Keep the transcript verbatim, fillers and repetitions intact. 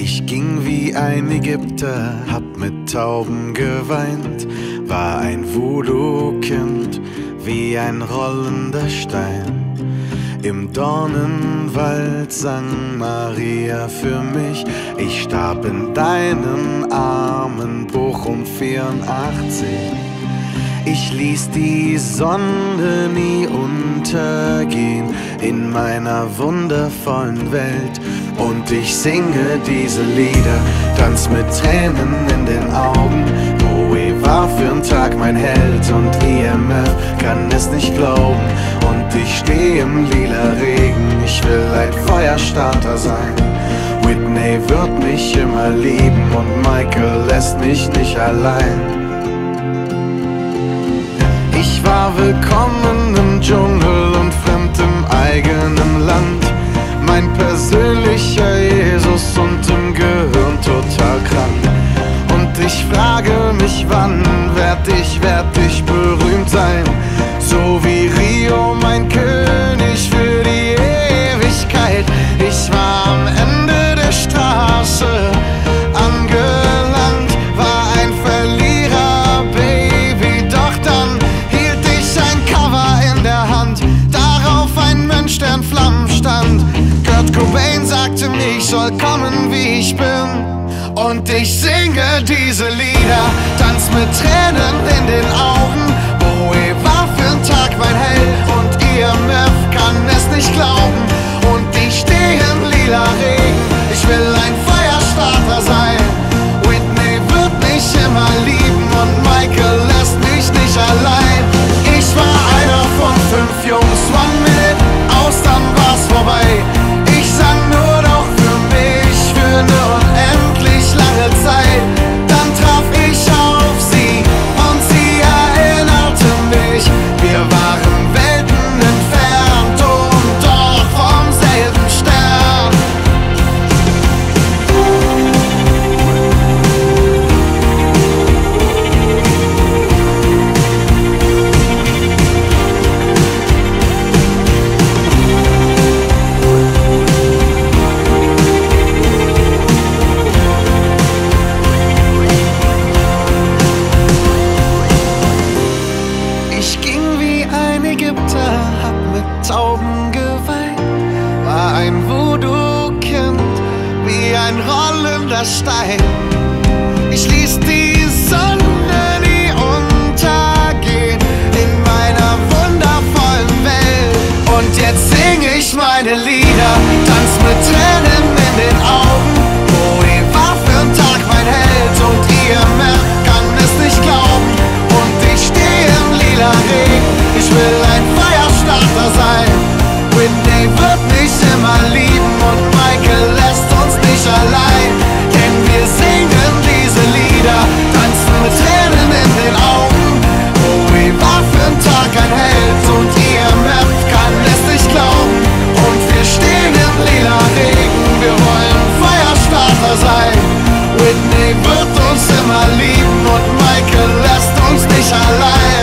Ich ging wie ein Ägypter, hab mit Tauben geweint, war ein Voodoo-Kind, wie ein rollender Stein. Im Dornenwald sang Maria für mich, ich starb in deinen Armen, Bochum vierundachtzig. Ich ließ die Sonne nie untergehen in meiner wundervollen Welt. Und ich singe diese Lieder, tanz mit Tränen in den Augen. Bowie war für'n Tag mein Held und E M F kann es nicht glauben. Und ich steh im lila Regen, ich will ein Feuerstarter sein. Whitney wird mich immer lieben und Michael lässt mich nicht allein. Ich war willkommen im Dschungel und fremd im eigenen Land. Mein persönlicher Jesus und im Gehirn total krank. Und ich frage mich, wann werd ich, werd ich berühmt sein? So wie Rio, mein König für die Ewigkeit. Ich war am Ende der Straße angelangt, war ein Verlierer, Baby, doch dann hielt ich ein Cover in der Hand, darauf ein Mönch, der in Flammen stand. Kurt Cobain sagte mir, ich soll kommen, wie ich bin. Und ich singe diese Lieder, tanz mit Tränen in den Augen. Bowie war für'n Tag mein Held und E M F kann es nicht glauben. Und ich steh im lila Regen, ich will ein Feuerstarter sein. Whitney wird mich immer lieben und Michael lässt mich nicht allein. Ich war einer von fünf Jungs, one minute aus, dann war's vorbei. Ich sang nur noch für mich, für ne unendlich lange Zeit. Dann traf ich auf sie und sie erinnerte mich. Wir waren Welten entfernt und doch vom selben Stern. Ich ging wie ein Ägypter, hab mit Tauben geweint, war ein Voodoo-Kind, wie ein rollender Stein. Ich ließ die Sonne nie untergehen in meiner wundervollen Welt. Und jetzt sing ich meine Lieder, tanz mit Tränen in den Augen. Bowie war für'n Tag mein Held und E M F kann es nicht glauben. Und ich steh im lila Regen, ich will ein Feuerstarter sein. Whitney wird mich immer lieben und Michael lässt uns nicht allein. Denn wir singen diese Lieder, tanzen mit Tränen in den Augen. Bowie war für'n Tag ein Held und E M F kann es nicht glauben. Und wir stehen im lila Regen, wir wollen Feuerstarter sein. Whitney wird uns immer lieben und Michael lässt uns nicht allein.